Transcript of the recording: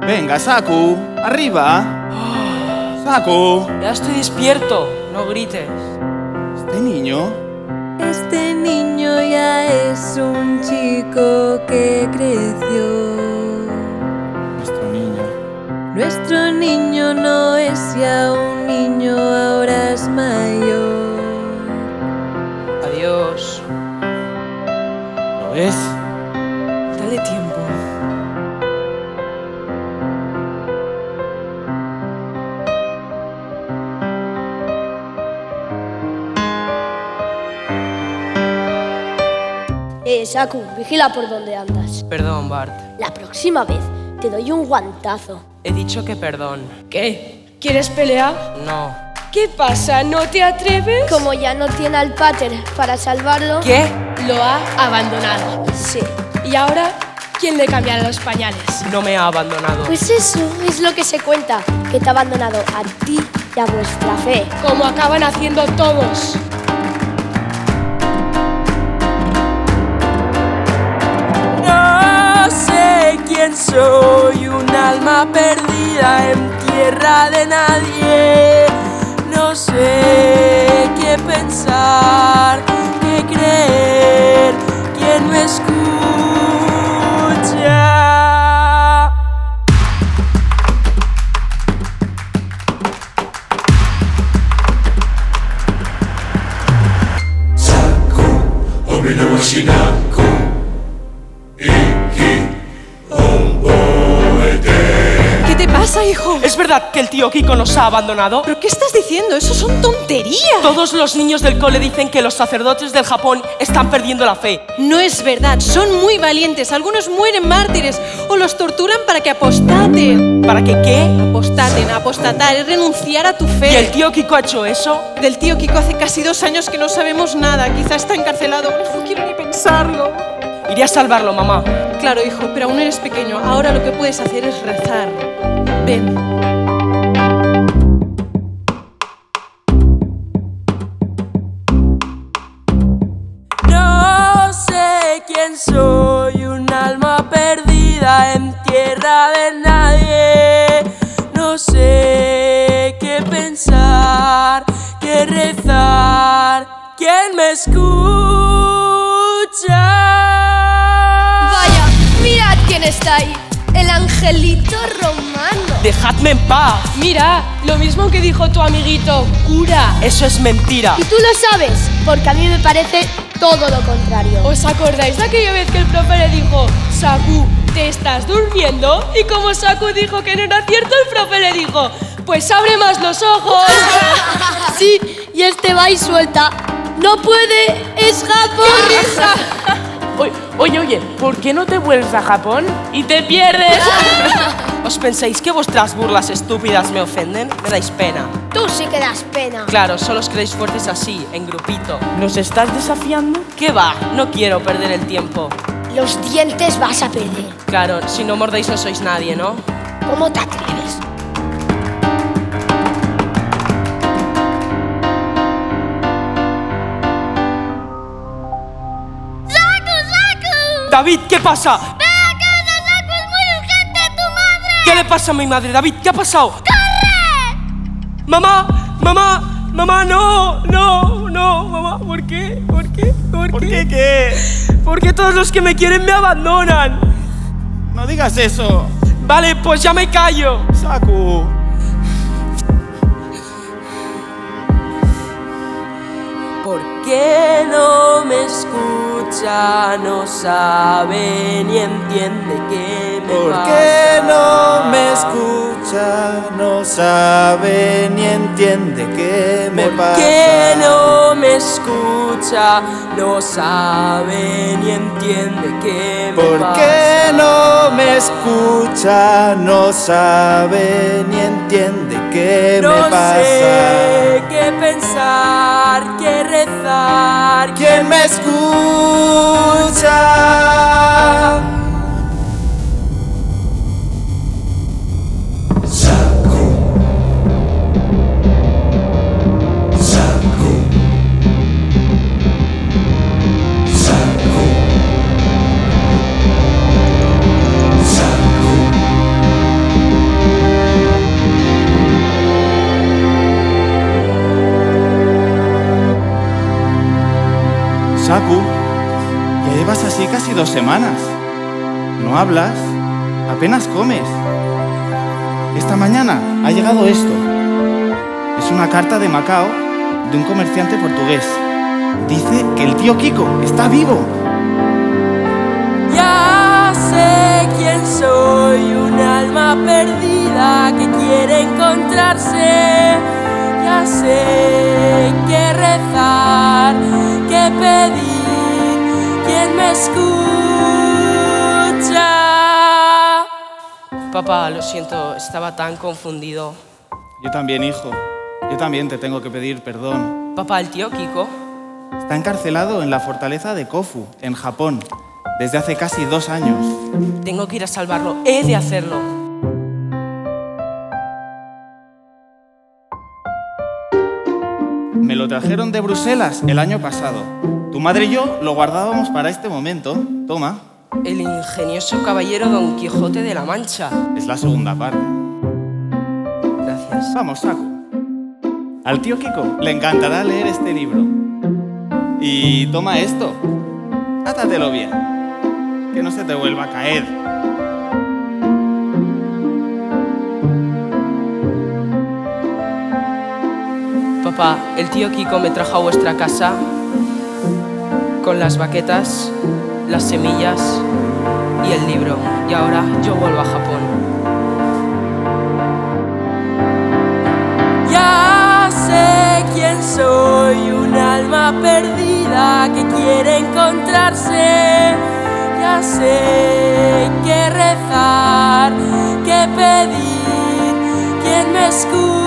Venga, Saku, arriba. Saku. Ya estoy despierto, no grites. Este niño. Este niño ya es un chico que creció. Nuestro niño. Nuestro niño no es ya un niño, ahora es mayor. Adiós. ¿Lo ves? Dale tiempo. Saku, vigila por dónde andas. Perdón, Bart. La próxima vez te doy un guantazo. He dicho que perdón. ¿Qué? ¿Quieres pelear? No. ¿Qué pasa? ¿No te atreves? Como ya no tiene al pater para salvarlo... ¿Qué? Lo ha abandonado. Sí. ¿Y ahora quién le cambiará los pañales? No me ha abandonado. Pues eso es lo que se cuenta, que te ha abandonado a ti y a vuestra fe. Como acaban haciendo todos. No sé quién soy, un alma perdida en tierra de nadie. No sé qué pensar, qué creer, quién me escucha. ¿Qué te pasa, hijo? ¿Es verdad que el tío Kiko nos ha abandonado? ¿Pero qué estás diciendo? Eso son tonterías. Todos los niños del cole dicen que los sacerdotes del Japón están perdiendo la fe. No es verdad, son muy valientes. Algunos mueren mártires o los torturan para que apostaten. ¿Para que qué? Apostatar es renunciar a tu fe. ¿Y el tío Kiko ha hecho eso? Del tío Kiko hace casi 2 años que no sabemos nada. Quizá está encarcelado. No quiero ni pensarlo. Iré a salvarlo, mamá. Claro, hijo, pero aún eres pequeño. Ahora lo que puedes hacer es rezar. Ven. No sé quién soy, un alma perdida en tierra de nadie. No sé qué pensar, qué rezar, quién me escucha. ¡Vaya! ¡Mirad quién está ahí! ¡El angelito romano! Dejadme en paz. Mira, lo mismo que dijo tu amiguito, cura. Eso es mentira. Y tú lo sabes, porque a mí me parece todo lo contrario. ¿Os acordáis de aquella vez que el profe le dijo, Saku, ¿te estás durmiendo? Y como Saku dijo que no era cierto, el profe le dijo, pues abre más los ojos. Sí, y este va y suelta. ¡No puede! ¡Es Japón! Oye, ¿por qué no te vuelves a Japón y te pierdes? ¿Os pensáis que vuestras burlas estúpidas me ofenden? Me dais pena. Tú sí que das pena. Claro, solo os queréis fuertes así, en grupito. ¿Nos estás desafiando? ¿Qué va? No quiero perder el tiempo. Los dientes vas a perder. Claro, si no mordéis no sois nadie, ¿no? ¿Cómo te atreves? David, ¿qué pasa? ¡Ven a casa, Saku! ¡Es muy urgente! ¡Tu madre! ¿Qué le pasa a mi madre? David, ¿qué ha pasado? ¡Corre! ¡Mamá! No, mamá, ¿por qué? ¿Por qué qué? Porque todos los que me quieren me abandonan. No digas eso. Vale, pues ya me callo. Saku. ¿Por qué no me escucha? No sabe ni entiende qué me ¿Por pasa. qué no me escucha? No sabe ni entiende qué me pasa. ¿Por qué no me escucha? No sabe ni entiende qué me ¿Por pasa. qué no me escucha? No sabe ni entiende qué No me pasa. sé qué pensar, qué rezar. ¿Quién me escucha? Saku, ya llevas así casi 2 semanas. No hablas, apenas comes. Esta mañana ha llegado esto. Es una carta de Macao de un comerciante portugués. Dice que el tío Kiko está vivo. Ya sé quién soy, un alma perdida que quiere encontrarse. Ya sé qué rezar, qué pedir, quién me escucha. Papá, lo siento, estaba tan confundido. Yo también, hijo. Yo también te tengo que pedir perdón. Papá, el tío Kiko. Está encarcelado en la fortaleza de Kofu, en Japón, desde hace casi 2 años. Tengo que ir a salvarlo, he de hacerlo. Me lo trajeron de Bruselas el año pasado. Tu madre y yo lo guardábamos para este momento. Toma, El ingenioso caballero Don Quijote de la Mancha. es la segunda parte. Gracias. Vamos, Saku. Al tío Kiko le encantará leer este libro. Y toma esto. Átatelo bien, que no se te vuelva a caer. Papá, el tío Kiko me trajo a vuestra casa con las baquetas, las semillas y el libro. Y ahora yo vuelvo a Japón. Ya sé quién soy, un alma perdida que quiere encontrarse. Ya sé qué rezar, qué pedir, quién me escucha.